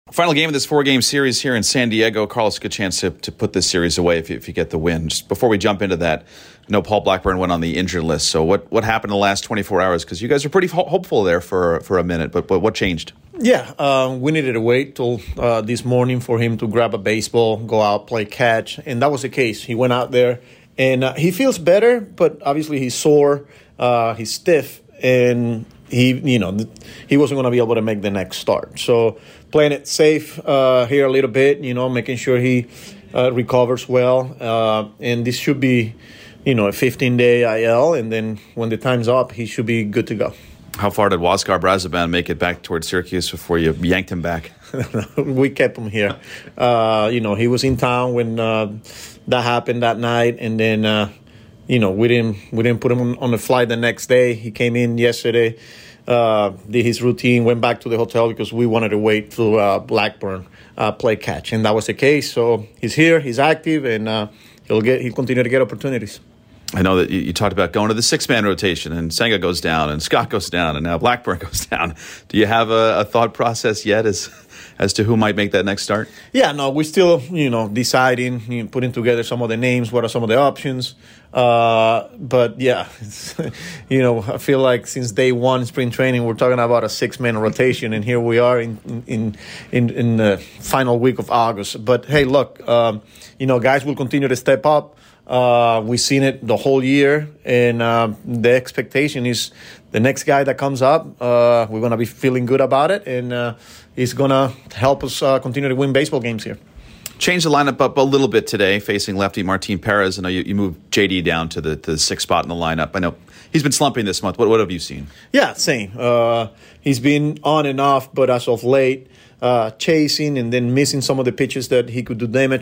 Final game of this 4-game series here in San Diego. Carlos, a good chance to put this series away if you get the win. Just before we jump into that, I know Paul Blackburn went on the injured list. So what happened in the last 24 hours? Because you guys were pretty hopeful there for a minute, but what changed? Yeah, we needed to wait till this morning for him to grab a baseball, go out, play catch, and that was the case. He went out there, and he feels better, but obviously he's sore, he's stiff, and he wasn't going to be able to make the next start. So playing it safe here a little bit, making sure he recovers well, and this should be, a 15-day IL, and then when the time's up, he should be good to go. How far did Huáscar Brazoban make it back towards Syracuse before you yanked him back? We kept him here. He was in town when that happened that night, and then we didn't put him on the flight the next day. He came in yesterday, did his routine, went back to the hotel because we wanted to wait till Blackburn play catch, and that was the case. So he's here, he's active, and he'll continue to get opportunities. I know that you talked about going to the 6-man rotation, and Senga goes down, and Scott goes down, and now Blackburn goes down. Do you have a thought process yet as to who might make that next start? Yeah, no, we're still, deciding, putting together some of the names, what are some of the options. But yeah, I feel like since day one spring training, we're talking about a 6-man rotation, and here we are in the final week of August. But hey, look, guys will continue to step up. We've seen it the whole year, and the expectation is the next guy that comes up, we're going to be feeling good about it, and he's going to help us continue to win baseball games here. Change the lineup up a little bit today, facing lefty Martin Perez. I know you moved JD down to the 6th spot in the lineup. I know he's been slumping this month. What have you seen? Yeah, same. He's been on and off, but as of late, chasing and then missing some of the pitches that he could do damage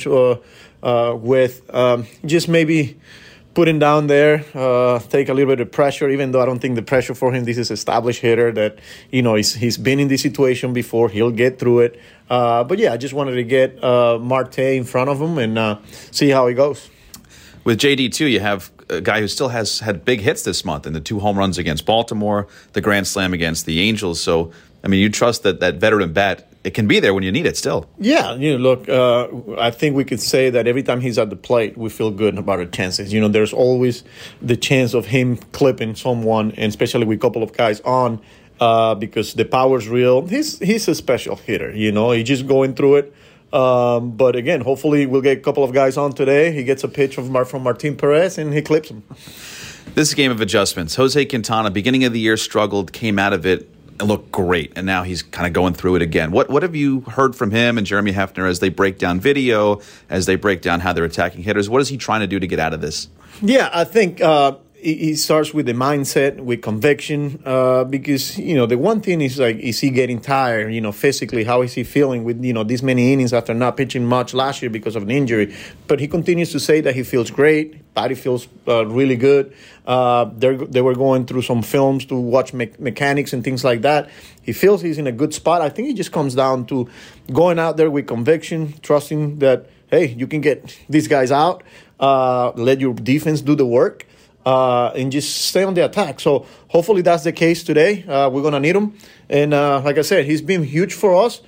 with. Just maybe putting down there, take a little bit of pressure, even though I don't think the pressure for him, this is established hitter that, he's been in this situation before. He'll get through it. But yeah, I just wanted to get Marte in front of him and see how he goes. With JD, too, you have a guy who still has had big hits this month in the 2 home runs against Baltimore, the grand slam against the Angels. So, you trust that veteran bat, it can be there when you need it still. Yeah, look, I think we could say that every time he's at the plate, we feel good about our chances. There's always the chance of him clipping someone, and especially with a couple of guys on, because the power's real. He's a special hitter, he's just going through it. But again, hopefully we'll get a couple of guys on today. He gets a pitch from Martin Perez, and he clips him. This is a game of adjustments. Jose Quintana, beginning of the year, struggled, came out of it, and looked great, and now he's kind of going through it again. What have you heard from him and Jeremy Hefner as they break down video, as they break down how they're attacking hitters? What is he trying to do to get out of this? Yeah, I think he starts with the mindset, with conviction, because, the one thing is, is he getting tired, physically? How is he feeling with, this many innings after not pitching much last year because of an injury? But he continues to say that he feels great. Body feels really good. They were going through some films to watch mechanics and things like that. He feels he's in a good spot. I think it just comes down to going out there with conviction, trusting that, hey, you can get these guys out, let your defense do the work, and just stay on the attack. So hopefully that's the case today. We're going to need him. And like I said, he's been huge for us.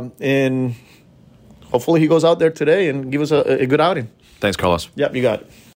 And hopefully he goes out there today and give us a good outing. Thanks, Carlos. Yep, you got it.